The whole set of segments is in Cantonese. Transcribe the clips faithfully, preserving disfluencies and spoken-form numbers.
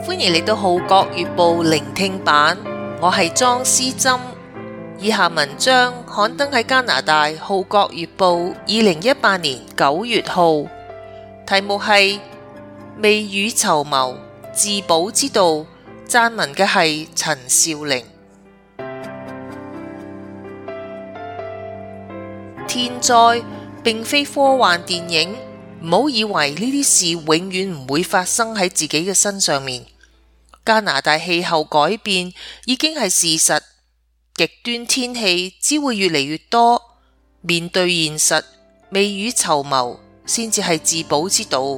歡迎嚟到《號角月報》聆聽版，我係莊思針。以下文章刊登喺加拿大《號角月報》二零一八年九月號，題目係未雨綢繆，自保之道。撰文嘅係陳少玲。天災並非科幻電影，唔好以為呢啲事永遠唔會發生喺自己嘅身上面。加拿大氣候改變已經係事實，極端天氣只會越嚟越多。面對現實，未雨綢繆先至係自保之道。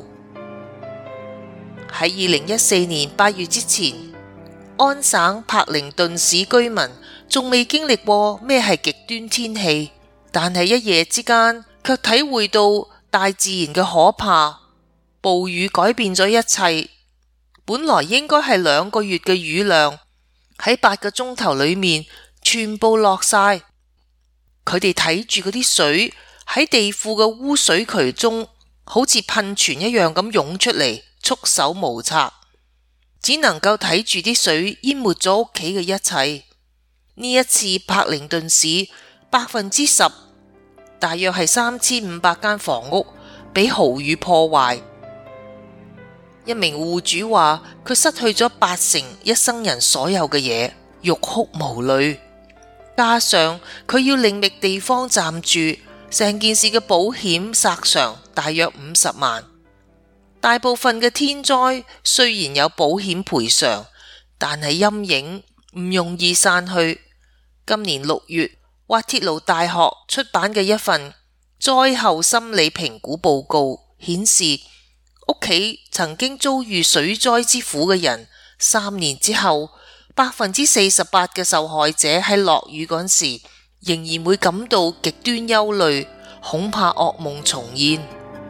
喺二零一四年八月之前，安省柏靈頓市居民仲未經歷過咩係極端天氣，但係一夜之間卻體會到大自然嘅可怕。暴雨改變咗一切，本來應該係兩個月嘅雨量，喺八個鐘頭裏面全部落晒。佢哋睇住嗰啲水喺地庫嘅污水渠中，好似噴泉一樣咁湧出嚟，束手無策，只能夠睇住啲水淹沒咗屋企嘅一切。呢一次柏靈頓市百分之十，大約係三千五百間房屋俾豪雨破壞。一名戶主話佢失去咗八成一生人所有嘅嘢，欲哭無淚。加上佢要另覓地方暫住，成件事嘅保險索償大約五十萬。大部分嘅天災雖然有保險賠償，但係陰影唔容易散去。今年六月，滑鐵盧大學出版嘅一份災後心理評估報告顯示，屋企曾經遭遇水災之苦嘅人，三年之後，百分之四十八嘅受害者喺落雨嗰時，仍然會感到極端憂慮，恐怕噩夢重現。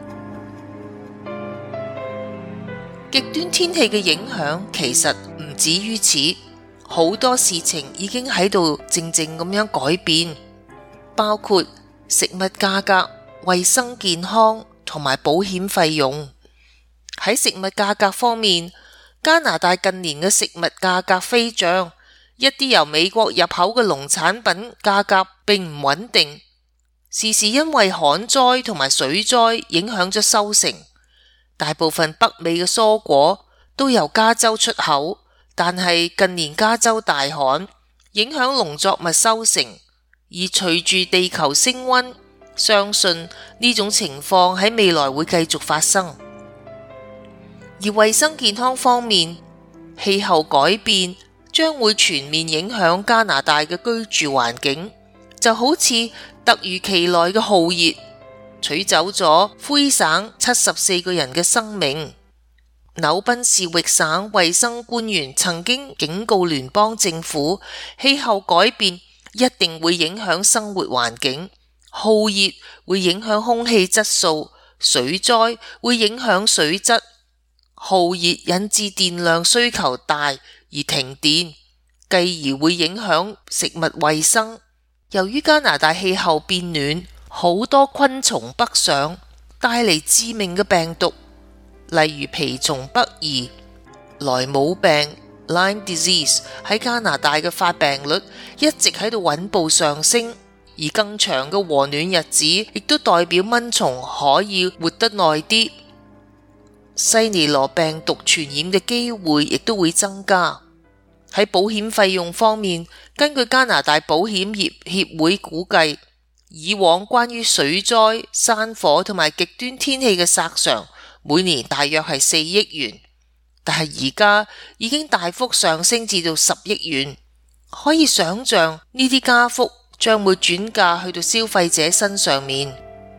極端天氣嘅影響其實唔止於此，好多事情已經喺度靜靜咁樣改變，包括食物價格、衛生健康同埋保險費用。喺食物價格方面，加拿大近年嘅食物價格飛漲，一啲由美國入口嘅農產品價格並唔穩定，時時因為旱災同埋水災影響咗收成。大部分北美嘅蔬果都由加州出口，但係近年加州大旱，影響農作物收成，而隨住地球升溫，相信呢種情況喺未來會繼續發生。而衛生健康方面，氣候改變將會全面影響加拿大嘅居住環境，就好似突如其來嘅酷熱，取走咗魁省七十四個人嘅生命。紐賓士域省衛生官員曾經警告聯邦政府，氣候改變一定會影響生活環境，酷熱會影響空氣質素，水災會影響水質。酷熱引致電量需求大而停電，繼而會影響食物衛生。由於加拿大氣候變暖，好多昆蟲北上，帶嚟致命嘅病毒，例如皮蟲北移。萊姆病 Lyme disease 喺加拿大嘅發病率一直喺度穩步上升，而更長嘅和暖日子亦都代表蚊蟲可以活得耐啲。西尼羅病毒傳染嘅機會亦都會增加。喺保險費用方面，根據加拿大保險業協會估計，以往關於水災、山火同埋極端天氣嘅索償，每年大約係四億元，但係而家已經大幅上升至到十億元。可以想象呢啲加幅將會轉嫁去到消費者身上面。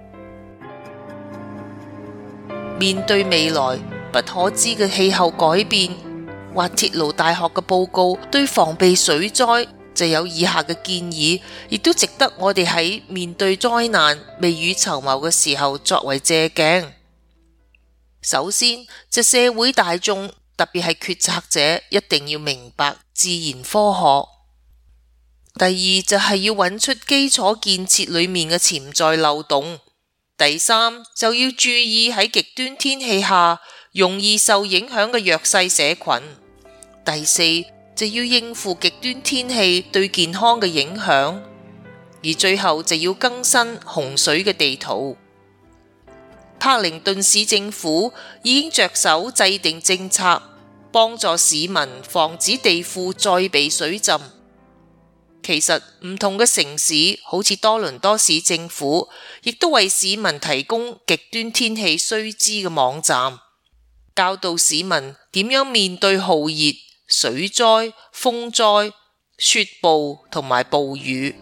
面對未來不可知嘅氣候改變，滑鐵盧大學嘅報告對防備水災就有以下嘅建議，亦都值得我哋喺面對災難未雨綢繆嘅時候作為借鏡。首先，就社會大眾，特別係決策者，一定要明白自然科學。第二就係要揾出基礎建設裏面嘅潛在漏洞。第三就要注意喺極端天氣下容易受影響嘅弱勢社群。 第四就要應付極端天氣對健康嘅影響，而最後就要更新洪水嘅地圖。柏靈頓市政府已經着手制定政策，幫助市民防止地庫再被水浸。其實唔同嘅城市，好似多倫多市政府，亦都為市民提供極端天氣須知嘅網站，教導市民點樣面對酷熱、水災、風災、雪暴同埋暴雨。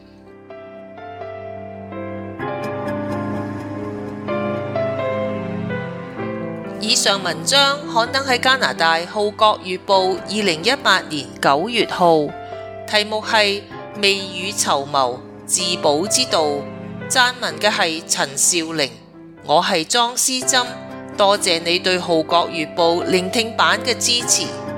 以上文章刊登喺加拿大《號角月報》二零一八年九月號，題目係未雨綢繆，自保之道。撰文嘅係陳少玲，我係莊思珍，多謝你對《號角月報》聆聽版嘅支持。